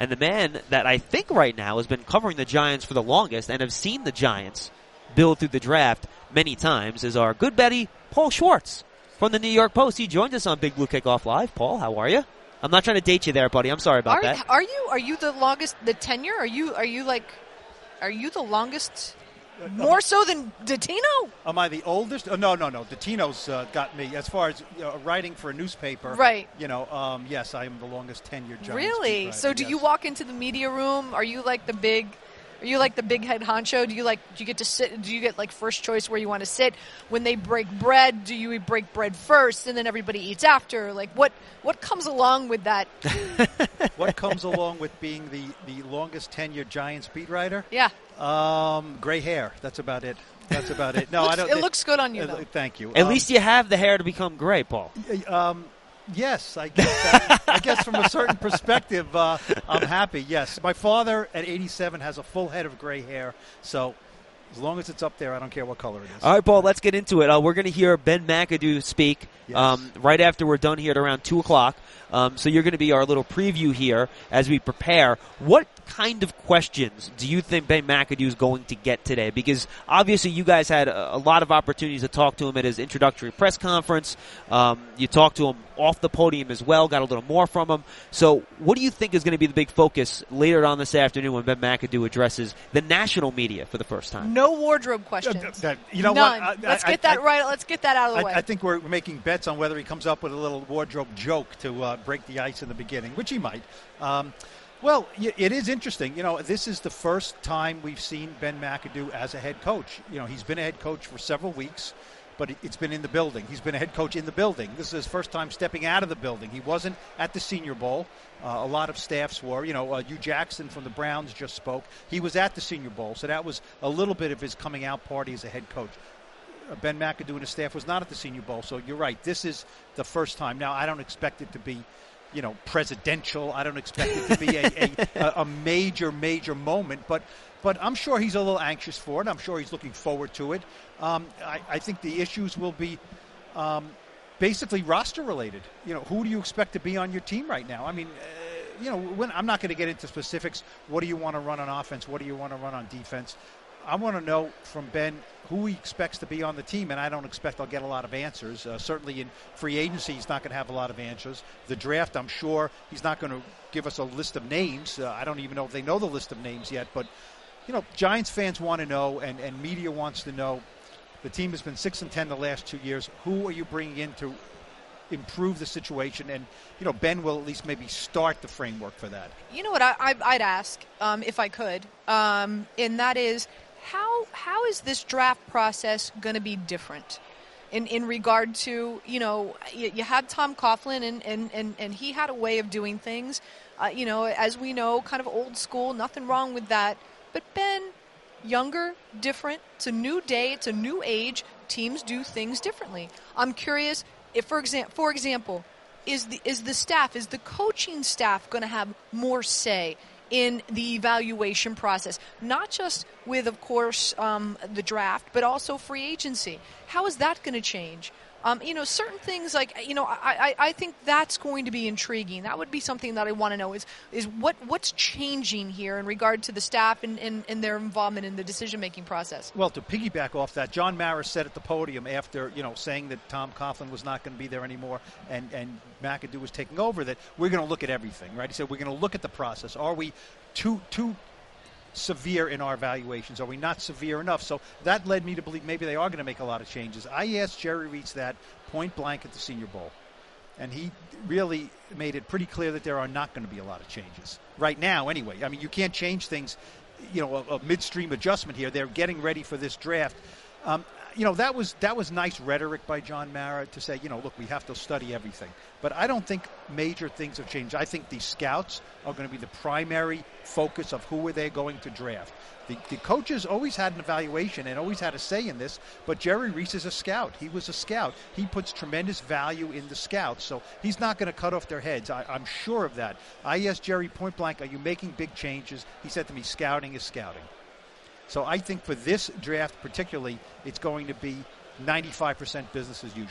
And the man that I think right now has been covering the Giants for the longest and have seen the Giants build through the draft many times is our good buddy, Paul Schwartz from the New York Post. He joined us on Big Blue Kickoff Live. Paul, how are you? I'm not trying to date you there, buddy. I'm sorry about that. Are you the longest, the tenure? Are you the longest? More so than Dottino? Am I the oldest? Oh, no. Dottino's got me. As far as writing for a newspaper, right? Yes, I am the longest tenured Giants. Really? So, do you walk into the media room? Are you like the big head honcho? Do you get to sit? Do you get like first choice where you want to sit? When they break bread, do you break bread first and then everybody eats after? Like what comes along with that? What comes along with being the longest tenured Giants beat writer? Yeah. Gray hair. That's about it. No, I don't. It looks good on you, though. Thank you. At least you have the hair to become gray, Paul. Yes, I guess from a certain perspective, I'm happy. Yes, my father at 87 has a full head of gray hair, so as long as it's up there, I don't care what color it is. All right, Paul, let's get into it. We're going to hear Ben McAdoo speak right after we're done here at around 2 o'clock. So you're going to be our little preview here as we prepare. What kind of questions do you think Ben McAdoo is going to get today? Because obviously you guys had a lot of opportunities to talk to him at his introductory press conference. You talked to him off the podium as well, got a little more from him. So what do you think is going to be the big focus later on this afternoon when Ben McAdoo addresses the national media for the first time? No wardrobe questions. None. What? Let's get that right. Let's get that out of the way. I think we're making bets on whether he comes up with a little wardrobe joke to break the ice in the beginning, which he might. Well, it is interesting. This is the first time we've seen Ben McAdoo as a head coach. He's been a head coach for several weeks, but it's been in the building. He's been a head coach in the building. This is his first time stepping out of the building. He wasn't at the Senior Bowl. A lot of staffs were. Hugh Jackson from the Browns just spoke. He was at the Senior Bowl, so that was a little bit of his coming out party as a head coach. Ben McAdoo and his staff was not at the Senior Bowl, so you're right. This is the first time. Now, I don't expect it to be presidential. I don't expect it to be a major moment, but I'm sure he's a little anxious for it. I'm sure he's looking forward to it. I think the issues will be basically roster related. Who do you expect to be on your team right now? I mean, I'm not going to get into specifics. What do you want to run on offense? What do you want to run on defense? I want to know from Ben who he expects to be on the team, and I don't expect I'll get a lot of answers. Certainly in free agency, he's not going to have a lot of answers. The draft, I'm sure he's not going to give us a list of names. I don't even know if they know the list of names yet. But, Giants fans want to know, and media wants to know. The team has been 6-10 the last 2 years. Who are you bringing in to improve the situation? And, Ben will at least maybe start the framework for that. You know what I'd ask, if I could, and that is, how is this draft process going to be different in regard to, you had Tom Coughlin and he had a way of doing things, as we know, kind of old school, nothing wrong with that. But Ben, younger, different, it's a new day, it's a new age, teams do things differently. I'm curious if, for example, is the coaching staff going to have more say in the evaluation process, not just with, of course, the draft, but also free agency? How is that going to change? Certain things like, I think that's going to be intriguing. That would be something that I want to know is what's changing here in regard to the staff and their involvement in the decision-making process. Well, to piggyback off that, John Mara said at the podium after, saying that Tom Coughlin was not going to be there anymore and McAdoo was taking over, that we're going to look at everything, right? He said we're going to look at the process. Are we too severe in our evaluations? Are we not severe enough? So that led me to believe maybe they are going to make a lot of changes. I asked Jerry Reitz that point blank at the Senior Bowl, and he really made it pretty clear that there are not going to be a lot of changes right now anyway. I mean, you can't change things, a midstream adjustment here. They're getting ready for this draft. That was nice rhetoric by John Mara to say, look, we have to study everything. But I don't think major things have changed. I think the scouts are going to be the primary focus of who are they going to draft. The coaches always had an evaluation and always had a say in this, but Jerry Reitz is a scout. He was a scout. He puts tremendous value in the scouts, so he's not going to cut off their heads. I'm sure of that. I asked Jerry point blank, are you making big changes? He said to me, scouting is scouting. So I think for this draft particularly, it's going to be 95% business as usual.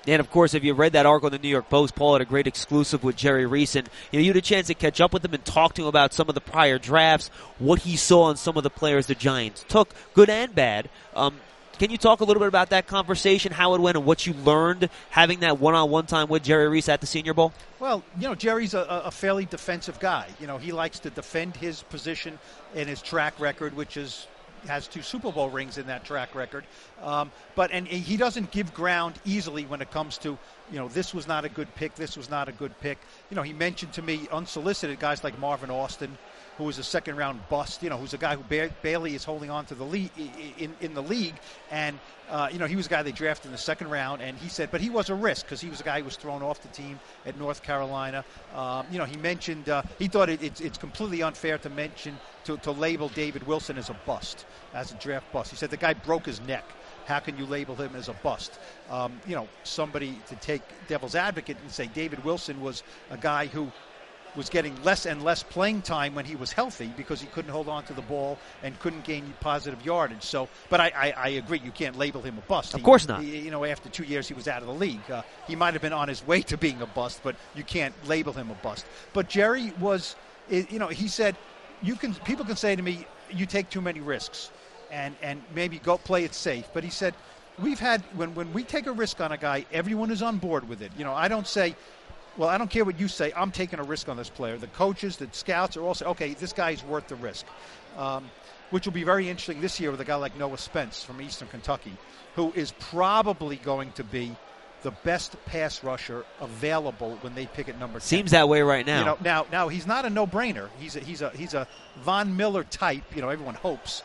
And, of course, if you read that article in the New York Post, Paul had a great exclusive with Jerry Reese, and you had a chance to catch up with him and talk to him about some of the prior drafts, what he saw in some of the players the Giants took, good and bad. Can you talk a little bit about that conversation, how it went, and what you learned having that one-on-one time with Jerry Reese at the Senior Bowl? Well, Jerry's a fairly defensive guy. He likes to defend his position and his track record, which has 2 Super Bowl rings in that track record. But he doesn't give ground easily when it comes to, this was not a good pick, this was not a good pick. He mentioned to me unsolicited guys like Marvin Austin, who was a second-round bust, who's a guy who barely is holding on to the league in the league. And, he was a guy they drafted in the second round, and he said, but he was a risk because he was a guy who was thrown off the team at North Carolina. He mentioned he thought it's completely unfair to mention, to label David Wilson as a bust, as a draft bust. He said the guy broke his neck. How can you label him as a bust? Somebody to take devil's advocate and say David Wilson was a guy who was getting less and less playing time when he was healthy because he couldn't hold on to the ball and couldn't gain positive yardage. So, but I agree, you can't label him a bust. Of course not. After 2 years he was out of the league. He might have been on his way to being a bust, but you can't label him a bust. But Jerry was, he said, people can say to me, you take too many risks and maybe go play it safe. But he said, we've had, when we take a risk on a guy, everyone is on board with it. I don't say, well, I don't care what you say. I'm taking a risk on this player. The coaches, the scouts are all saying, okay, this guy's worth the risk, which will be very interesting this year with a guy like Noah Spence from Eastern Kentucky, who is probably going to be the best pass rusher available when they pick at number 10. Seems that way right now. Now he's not a no-brainer. He's a Von Miller type. Everyone hopes.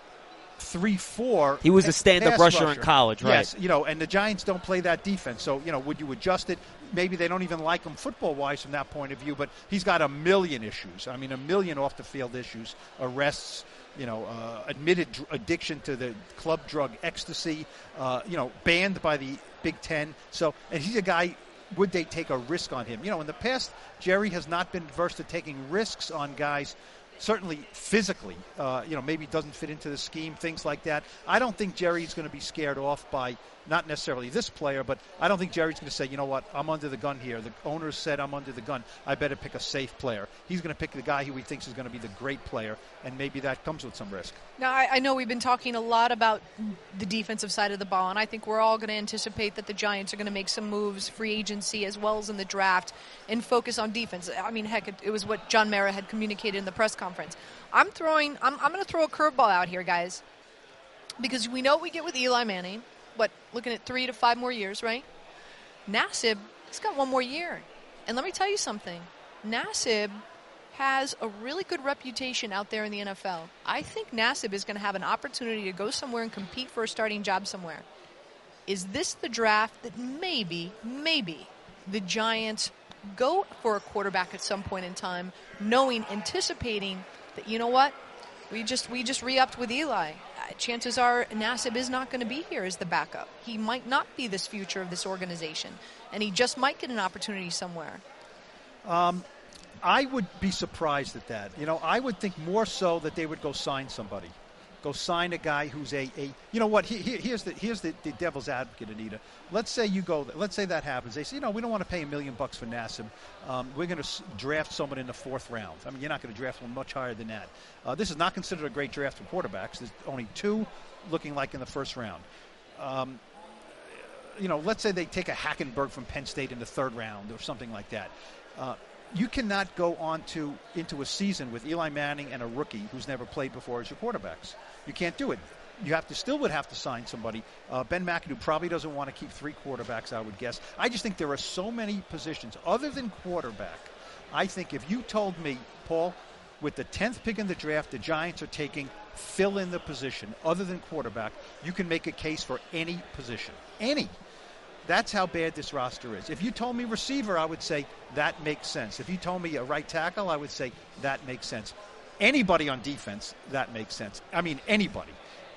3-4. He was a stand-up rusher in college, right? Yes, and the Giants don't play that defense. So, would you adjust it? Maybe they don't even like him football-wise from that point of view, but he's got a million issues. I mean, a million off-the-field issues, arrests, admitted addiction to the club drug ecstasy, banned by the Big Ten. So, and he's a guy, would they take a risk on him? In the past, Jerry has not been averse to taking risks on guys. Certainly physically, maybe doesn't fit into the scheme, things like that. I don't think Jerry's going to be scared off by not necessarily this player, but I don't think Jerry's going to say, you know what, I'm under the gun here. The owner said I'm under the gun. I better pick a safe player. He's going to pick the guy who he thinks is going to be the great player, and maybe that comes with some risk. Now, I know we've been talking a lot about the defensive side of the ball, and I think we're all going to anticipate that the Giants are going to make some moves, free agency as well as in the draft, and focus on defense. I mean, heck, it was what John Mara had communicated in the press conference. I'm going to throw a curveball out here, guys, because we know what we get with Eli Manning. Looking at 3 to 5 more years, right? Nassib, he's got 1 more year. And let me tell you something. Nassib has a really good reputation out there in the NFL. I think Nassib is going to have an opportunity to go somewhere and compete for a starting job somewhere. Is this the draft that maybe the Giants go for a quarterback at some point in time, anticipating that, you know what, we just re-upped with Eli. Chances are Nassib is not going to be here as the backup. He might not be this future of this organization, and he just might get an opportunity somewhere. I would be surprised at that. I would think more so that they would go sign somebody. Go sign a guy who's here's the devil's advocate, Anita. Let's say that happens. They say, we don't want to pay $1 million for Nassib. We're going to draft someone in the 4th round. I mean, you're not going to draft one much higher than that. This is not considered a great draft for quarterbacks. There's only 2 looking like in the 1st round. Let's say they take a Hackenberg from Penn State in the 3rd round or something like that. You cannot go into a season with Eli Manning and a rookie who's never played before as your quarterbacks. You can't do it. You would have to sign somebody. Ben McAdoo probably doesn't want to keep 3 quarterbacks, I would guess. I just think there are so many positions other than quarterback. I think if you told me, Paul, with the 10th pick in the draft, the Giants are taking fill in the position other than quarterback, you can make a case for any position. Any. That's how bad this roster is. If you told me receiver, I would say that makes sense. If you told me a right tackle, I would say that makes sense. Anybody on defense, that makes sense. I mean, anybody.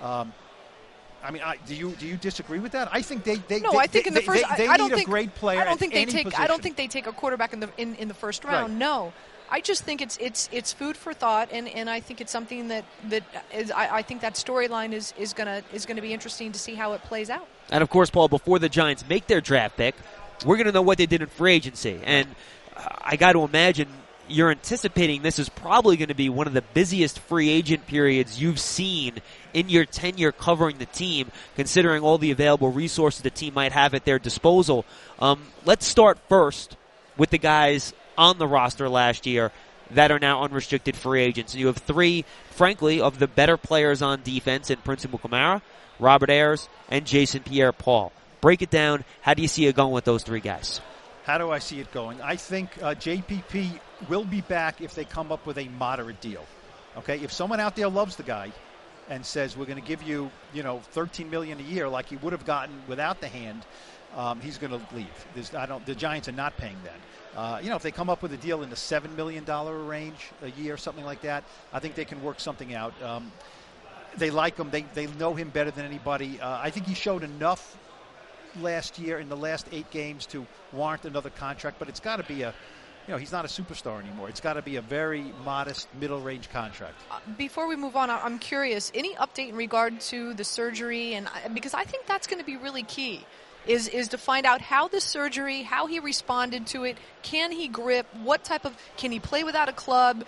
Do you disagree with that? I think they need a great player. I don't think they take a quarterback in the 1st round. Right. No. I just think it's food for thought, and I think it's something that is, I think that storyline is gonna be interesting to see how it plays out. And of course, Paul, before the Giants make their draft pick, we're going to know what they did in free agency. And I got to imagine you're anticipating this is probably going to be one of the busiest free agent periods you've seen in your tenure covering the team, considering all the available resources the team might have at their disposal. Let's start first with the guys on the roster last year that are now unrestricted free agents. You have three, frankly, of the better players on defense in Prince Amukamara, Robert Ayers, and Jason Pierre-Paul. Break it down. How do you see it going with those three guys? How do I see it going? I think JPP will be back if they come up with a moderate deal. Okay, if someone out there loves the guy and says we're going to give you, $13 million a year like he would have gotten without the hand, he's going to leave. The Giants are not paying that. If they come up with a deal in the $7 million range a year, something like that, I think they can work something out. They like him. They know him better than anybody. I think he showed enough last year in the last 8 games to warrant another contract, but it's got to be he's not a superstar anymore. It's got to be a very modest middle-range contract. Before we move on, I'm curious, any update in regard to the surgery? And because I think that's going to be really key, is to find out how the surgery, how he responded to it. Can he grip? Can he play without a club?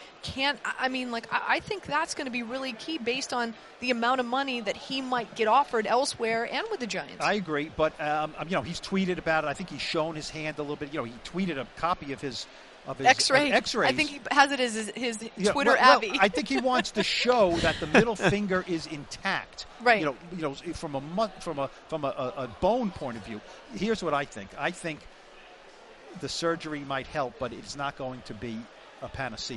I think that's going to be really key based on the amount of money that he might get offered elsewhere and with the Giants. I agree, but he's tweeted about it. I think he's shown his hand a little bit. He tweeted a copy of his X-ray. X-rays. I think he has it as his Twitter Abby. I think he wants to show that the middle finger is intact. Right. From a bone point of view. Here's what I think. I think the surgery might help, but it's not going to be a panacea.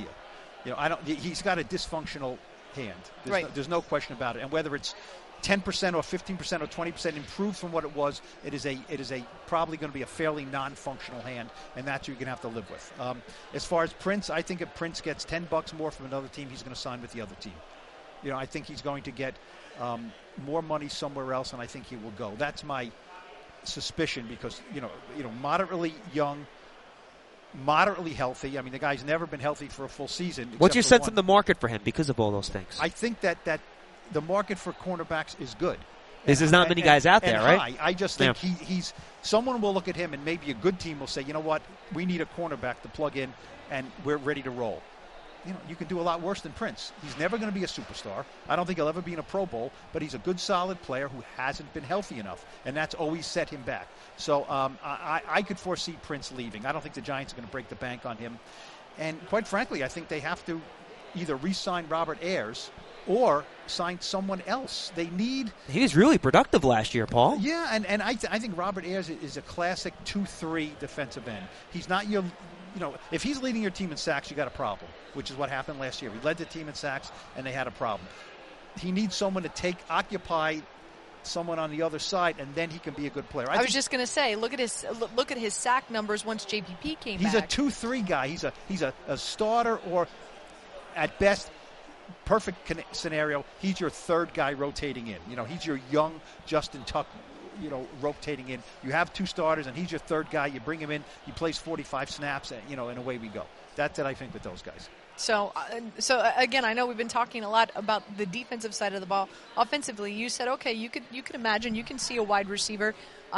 He's got a dysfunctional hand. There's no question about it. And whether it's 10% or 15% or 20% improved from what it was, it is probably going to be a fairly non-functional hand, and that's what you're going to have to live with. As far as Prince, I think if Prince gets $10 more from another team, he's going to sign with the other team. I think he's going to get more money somewhere else, and I think he will go. That's my suspicion because moderately young, moderately healthy. I mean, the guy's never been healthy for a full season. What's your sense of the market for him because of all those things? I think that the market for cornerbacks is good. There's not many guys out there, right? I just think he's someone will look at him and maybe a good team will say, you know what, we need a cornerback to plug in and we're ready to roll. You can do a lot worse than Prince. He's never going to be a superstar. I don't think he'll ever be in a Pro Bowl, but he's a good, solid player who hasn't been healthy enough, and that's always set him back. So I could foresee Prince leaving. I don't think the Giants are going to break the bank on him. And quite frankly, I think they have to either re-sign Robert Ayers or sign someone else. He was really productive last year, Paul. Yeah, and I think Robert Ayers is a classic 2-3 defensive end. He's not your, if he's leading your team in sacks, you got a problem, which is what happened last year. He led the team in sacks, and they had a problem. He needs someone to occupy someone on the other side, and then he can be a good player. I was just going to say, look at his sack numbers once JPP came back. He's a 2-3 guy. He's a starter, or at best, perfect scenario, he's your third guy rotating in. He's your young Justin Tuck, rotating in. You have 2 starters, and he's your third guy. You bring him in, he plays 45 snaps, and, and away we go. That's what I think with those guys. So again, I know we've been talking a lot about the defensive side of the ball. Offensively, you said, okay, you could imagine, you can see a wide receiver.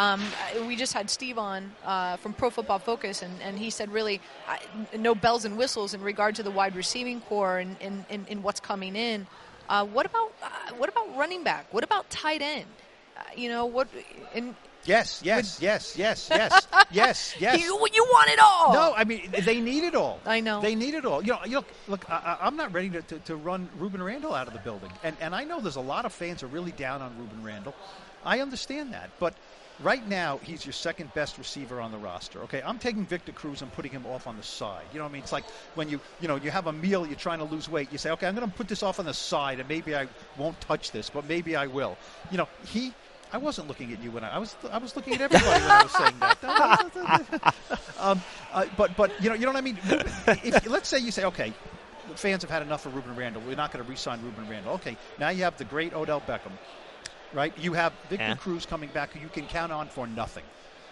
We just had Steve on from Pro Football Focus, and he said really no bells and whistles in regard to the wide receiving core and what's coming in. What about running back? What about tight end? Yes. You want it all. No, I mean, they need it all. I know. They need it all. Look, I'm not ready to run Ruben Randle out of the building. And I know there's a lot of fans are really down on Ruben Randle. I understand that. But right now, he's your second best receiver on the roster. Okay, I'm taking Victor Cruz and putting him off on the side. You know what I mean? It's like when you have a meal, you're trying to lose weight. You say, okay, I'm going to put this off on the side, and maybe I won't touch this, but maybe I will. I wasn't looking at you when I was looking at everybody when I was saying that. But you know what I mean? Let's say you say, okay, the fans have had enough of Ruben Randle. We're not going to re-sign Ruben Randle. Okay, now you have the great Odell Beckham, right? You have Victor Cruz coming back who you can count on for nothing.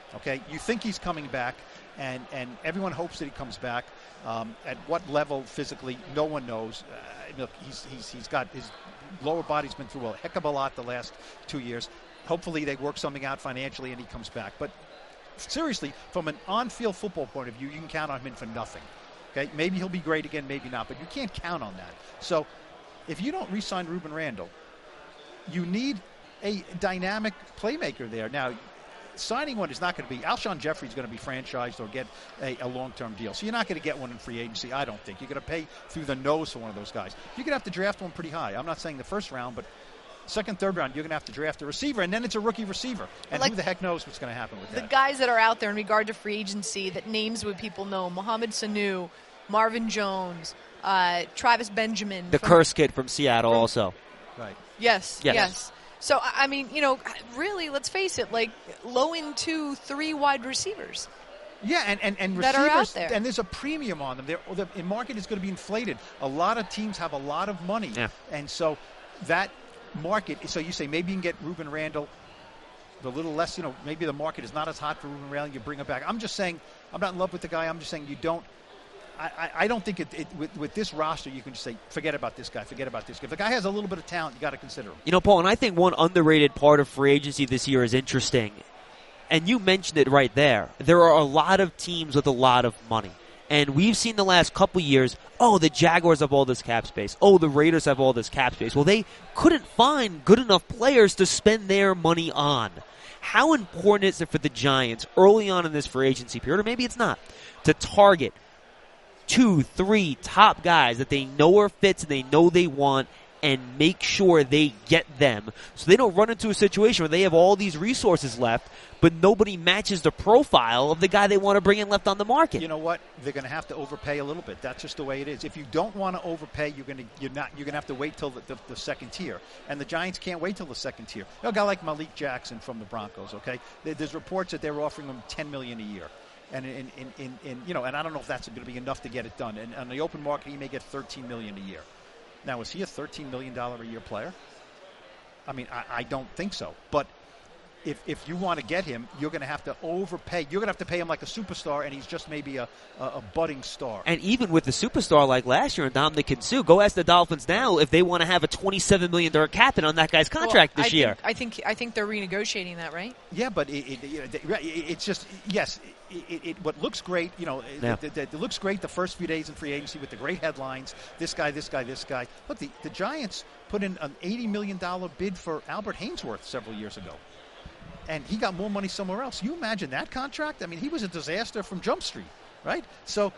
Okay, you think he's coming back, and everyone hopes that he comes back. At what level physically, no one knows. Look, he's got his lower body's been through a heck of a lot the last 2 years. Hopefully they work something out financially and he comes back. But seriously, from an on-field football point of view, you can count on him for nothing. Okay, maybe he'll be great again, maybe not, but you can't count on that. So if you don't re-sign Ruben Randle, you need a dynamic playmaker there. Now, signing one is not going to be – Alshon Jeffrey is going to be franchised or get a long-term deal. So you're not going to get one in free agency, I don't think. You're going to pay through the nose for one of those guys. You're going to have to draft one pretty high. I'm not saying the first round, but second, third round, you're going to have to draft a receiver, and then it's a rookie receiver. And who the heck knows what's going to happen with that. The guys that are out there in regard to free agency, that names would people know, Mohamed Sanu, Marvin Jones, Travis Benjamin. The curse kid from Seattle also. Right. Yes. So, I mean, really, let's face it, like low-end 2, 3 wide receivers. Yeah, and receivers, that are out there. And there's a premium on them. The market is going to be inflated. A lot of teams have a lot of money. Yeah. And so that market, so you say maybe you can get Ruben Randle a little less, maybe the market is not as hot for Ruben Randle, you bring him back. I'm just saying, I'm not in love with the guy. I'm just saying you don't. I don't think with this roster you can just say, forget about this guy, forget about this guy. If the guy has a little bit of talent, you got to consider him. Paul, and I think one underrated part of free agency this year is interesting, and you mentioned it right there. There are a lot of teams with a lot of money, and we've seen the last couple years, the Jaguars have all this cap space. The Raiders have all this cap space. Well, they couldn't find good enough players to spend their money on. How important is it for the Giants early on in this free agency period, or maybe it's not, to target 2, 3 top guys that they know are fits and they know they want, and make sure they get them so they don't run into a situation where they have all these resources left, but nobody matches the profile of the guy they want to bring in left on the market? You know what? They're going to have to overpay a little bit. That's just the way it is. If you don't want to overpay, you're going to have to wait till the second tier, and the Giants can't wait till the second tier. A guy like Malik Jackson from the Broncos. Okay, there's reports that they're offering him $10 million a year. And and I don't know if that's going to be enough to get it done. And on the open market, he may get $13 million a year. Now, is he a $13 million a year player? I mean, I don't think so. But if you want to get him, you're going to have to overpay. You're going to have to pay him like a superstar, and he's just maybe a budding star. And even with the superstar like last year, Ndamukong Suh, go ask the Dolphins now if they want to have a $27 million captain on that guy's contract this year. I think they're renegotiating that, right? Yeah, but it's just, yes, what looks great, it looks great the first few days in free agency with the great headlines, this guy. Look, the Giants put in an $80 million bid for Albert Hainsworth several years ago. And he got more money somewhere else. You imagine that contract? I mean, he was a disaster from Jump Street, right? So,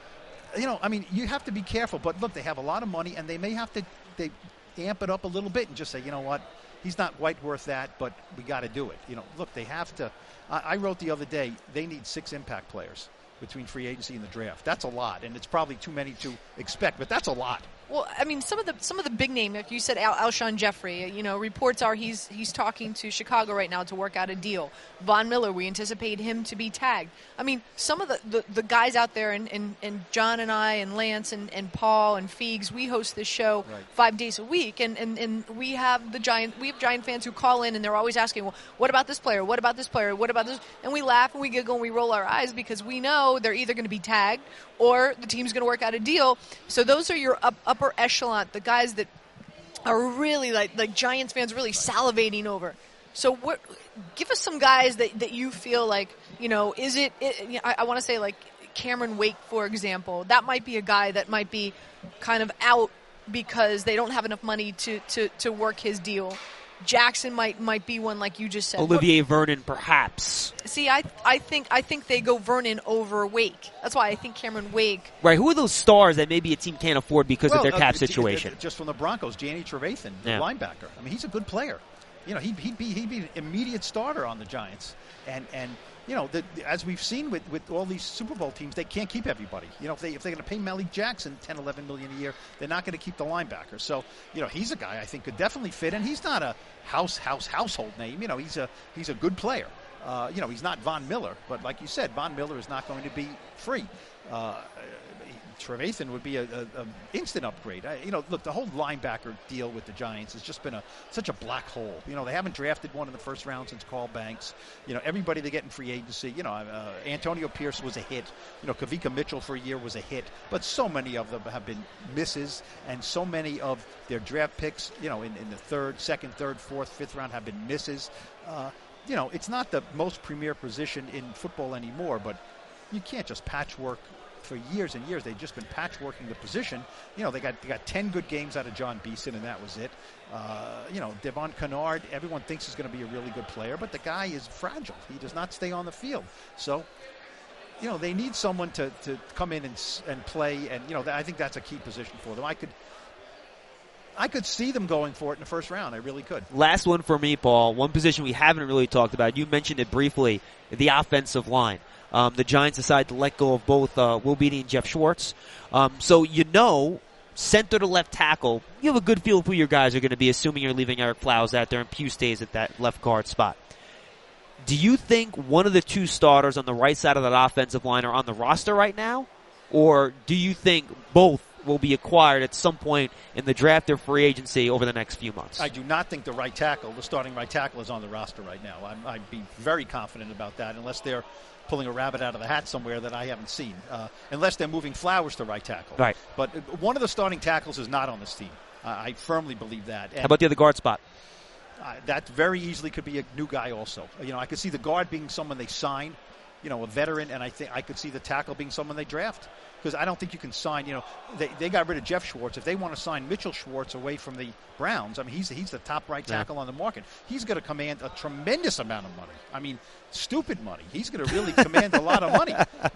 you have to be careful. But look, they have a lot of money, and they may have to amp it up a little bit and just say, you know what, he's not quite worth that, but we got to do it. Look, they have to. I wrote the other day, they need 6 impact players between free agency and the draft. That's a lot, and it's probably too many to expect, but that's a lot. Well, I mean, some of the big name, like you said, Alshon Jeffrey. Reports are he's talking to Chicago right now to work out a deal. Von Miller, we anticipate him to be tagged. I mean, some of the guys out there, and John and I and Lance and Paul and Feegs, we host this show 5 days a week, and we have Giant fans who call in and they're always asking, well, what about this player? What about this player? What about this? And we laugh and we giggle and we roll our eyes because we know they're either going to be tagged or the team's going to work out a deal. So those are your upper echelon, the guys that are really like Giants fans really salivating over. So give us some guys that you feel like, I want to say like Cameron Wake, for example. That might be a guy that might be kind of out because they don't have enough money to work his deal. Jackson might be one like you just said. Olivier Vernon, perhaps. See, I think they go Vernon over Wake. That's why I think Cameron Wake. Right. Who are those stars that maybe a team can't afford because of their cap situation? Just from the Broncos, Danny Trevathan, the linebacker. I mean, he's a good player. He'd be an immediate starter on the Giants. And as we've seen with all these Super Bowl teams, they can't keep everybody. If they're going to pay Malik Jackson $10-11 million a year, they're not going to keep the linebacker. So, he's a guy I think could definitely fit, and he's not a household name. He's a good player. He's not Von Miller, but like you said, Von Miller is not going to be free. Trevathan would be a instant upgrade. Look, the whole linebacker deal with the Giants has just been such a black hole. They haven't drafted one in the first round since Carl Banks. Everybody they get in free agency. Antonio Pierce was a hit. Kavika Mitchell for a year was a hit. But so many of them have been misses, and so many of their draft picks, in the second, third, fourth, fifth round have been misses. It's not the most premier position in football anymore, but you can't just patchwork. For years and years, they've just been patchworking the position. They got 10 good games out of John Beeson, and that was it. Devon Kennard, everyone thinks he's going to be a really good player, but the guy is fragile. He does not stay on the field. So, they need someone to come in and play, and, I think that's a key position for them. I could see them going for it in the first round. I really could. Last one for me, Paul. One position we haven't really talked about. You mentioned it briefly, the offensive line. The Giants decided to let go of both Will Beatty and Jeff Schwartz. So center to left tackle, you have a good feel of who your guys are going to be, assuming you're leaving Eric Flowers out there and Pugh stays at that left guard spot. Do you think one of the two starters on the right side of that offensive line are on the roster right now? Or do you think both will be acquired at some point in the draft or free agency over the next few months? I do not think the starting right tackle is on the roster right now. I'd be very confident about that unless they're pulling a rabbit out of the hat somewhere that I haven't seen, unless they're moving Flowers to right tackle. Right. But one of the starting tackles is not on this team. I firmly believe that. And how about the other guard spot? That very easily could be a new guy also. I could see the guard being someone they sign, a veteran, and I think I could see the tackle being someone they draft. Because I don't think you can sign, they got rid of Jeff Schwartz. If they want to sign Mitchell Schwartz away from the Browns, I mean, he's the top right tackle on the market. He's going to command a tremendous amount of money. I mean, stupid money. He's going to really command a lot of money,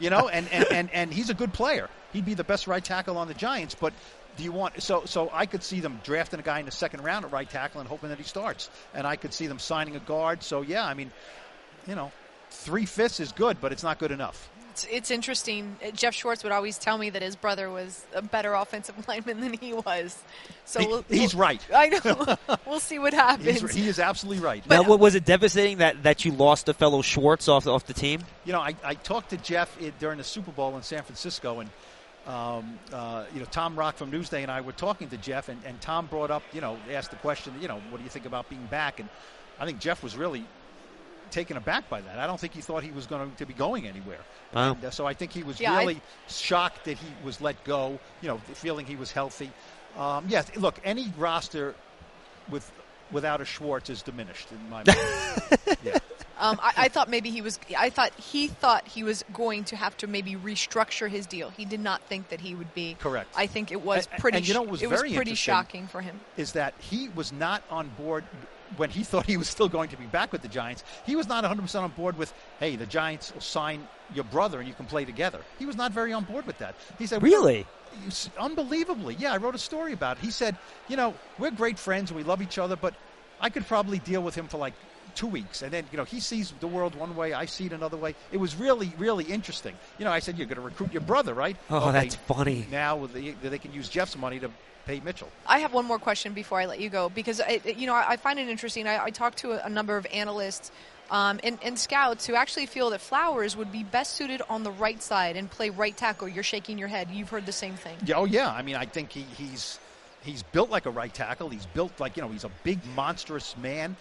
and he's a good player. He'd be the best right tackle on the Giants, but do you want so I could see them drafting a guy in the second round at right tackle and hoping that he starts. And I could see them signing a guard. So, yeah, I mean, 3/5 is good, but it's not good enough. It's interesting. Jeff Schwartz would always tell me that his brother was a better offensive lineman than he was. So he's right. I know. We'll see what happens. He is absolutely right. Now, was it devastating that you lost a fellow Schwartz off the team? I talked to Jeff during the Super Bowl in San Francisco, and Tom Rock from Newsday and I were talking to Jeff, and Tom brought up, asked the question, what do you think about being back? And I think Jeff was really taken aback by that. I don't think he thought he was going to be going anywhere. Wow. And, so I think he was really shocked that he was let go, feeling he was healthy. Yes, look, any roster without a Schwartz is diminished in my mind. Yeah. I thought maybe he thought he was going to have to maybe restructure his deal. He did not think that he would be. Correct. I think it was pretty. And what was pretty shocking for him is that he was not on board when he thought he was still going to be back with the Giants. He was not 100% on board with, hey, the Giants will sign your brother and you can play together. He was not very on board with that. He said, really? Unbelievably. Yeah, I wrote a story about it. He said, we're great friends and we love each other, but I could probably deal with him for like 2 weeks. And then, he sees the world one way, I see it another way. It was really, really interesting. I said, you're going to recruit your brother, right? Oh, okay. That's funny. Now they can use Jeff's money to pay Mitchell. I have one more question before I let you go, because I find it interesting. I talked to a number of analysts and scouts who actually feel that Flowers would be best suited on the right side and play right tackle. You're shaking your head. You've heard the same thing. Oh, yeah. I mean, I think he's built like a right tackle. He's built like, he's a big, monstrous man.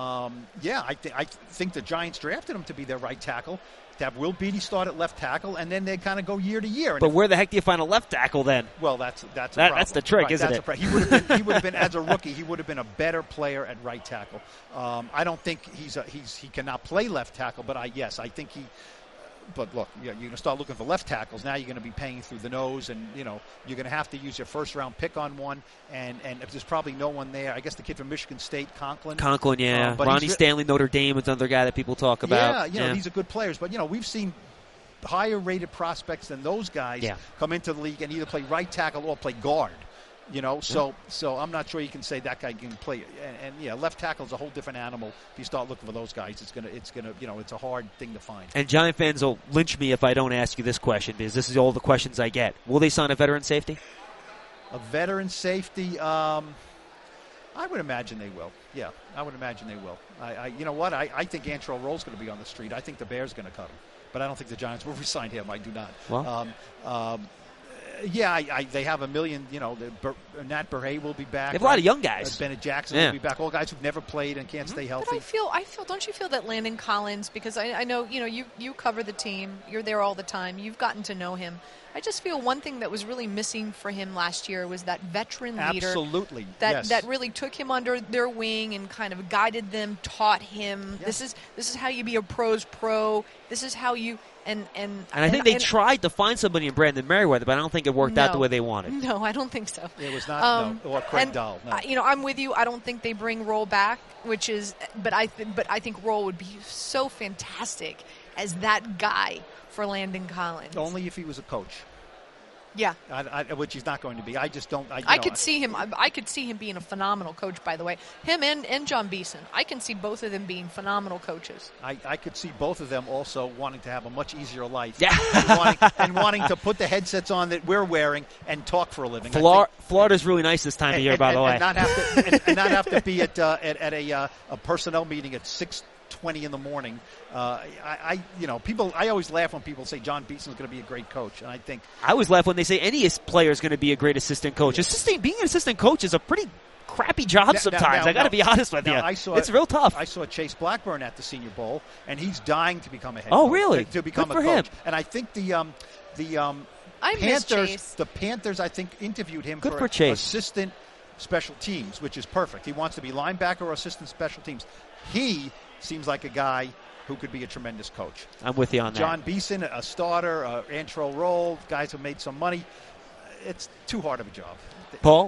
I think the Giants drafted him to be their right tackle, to have Will Beatty start at left tackle, and then they kind of go year to year. But where the heck do you find a left tackle then? Well, that's a problem. That's the trick, isn't it? He would have been as a rookie. He would have been a better player at right tackle. I don't think he cannot play left tackle, but I think he. But look, you're going to start looking for left tackles. Now you're going to be paying through the nose, and you're going to have to use your first-round pick on one. And if there's probably no one there, I guess the kid from Michigan State, Conklin. Yeah. Ronnie Stanley, Notre Dame is another guy that people talk about. Yeah, these are good players. But we've seen higher-rated prospects than those guys come into the league and either play right tackle or play guard. So I'm not sure you can say that guy can play. And left tackle is a whole different animal. If you start looking for those guys, it's a hard thing to find. And Giant fans will lynch me if I don't ask you this question, because this is all the questions I get. Will they sign a veteran safety? A veteran safety? I would imagine they will. Yeah, I would imagine they will. I think Antrell Roll's going to be on the street. I think the Bears are going to cut him. But I don't think the Giants will re-sign him. I do not. Well. Yeah, they have a million. Nat Burhay will be back. They have a lot of young guys. Bennett Jackson will be back. All guys who've never played and can't stay healthy. But I feel. Don't you feel that Landon Collins? Because I know you cover the team. You're there all the time. You've gotten to know him. I just feel one thing that was really missing for him last year was that veteran leader. Absolutely. That really took him under their wing and kind of guided them, taught him. Yes. This is how you be a pro's pro. This is how you and I think they tried to find somebody in Brandon Merriweather, but I don't think it worked out the way they wanted. No, I don't think so. It was not or Craig Dahl. No. I'm with you. I don't think they bring Roll back, but I think Roll would be so fantastic as that guy for Landon Collins. Only if he was a coach. Yeah, which he's not going to be. I just don't. I could see him. I could see him being a phenomenal coach. By the way, him and John Beeson. I can see both of them being phenomenal coaches. I could see both of them also wanting to have a much easier life. Yeah. and wanting to put the headsets on that we're wearing and talk for a living. Florida's really nice this time of year, by the way. And not have to be at a personnel meeting at 6:20 in the morning. I always laugh when people say John Beeson is going to be a great coach, and I always laugh when they say any player is going to be a great assistant coach. Being an assistant coach is a pretty crappy job sometimes. I got to be honest with you. It's real tough. I saw Chase Blackburn at the Senior Bowl, and he's dying to become a head coach. Oh, really? To become a coach. Him. And I think the Panthers, I think, interviewed him for assistant special teams, which is perfect. He wants to be linebacker or assistant special teams. He seems like a guy who could be a tremendous coach. I'm with you on that. John Beeson, a starter, Antrel Roll, guys who made some money. It's too hard of a job. Paul,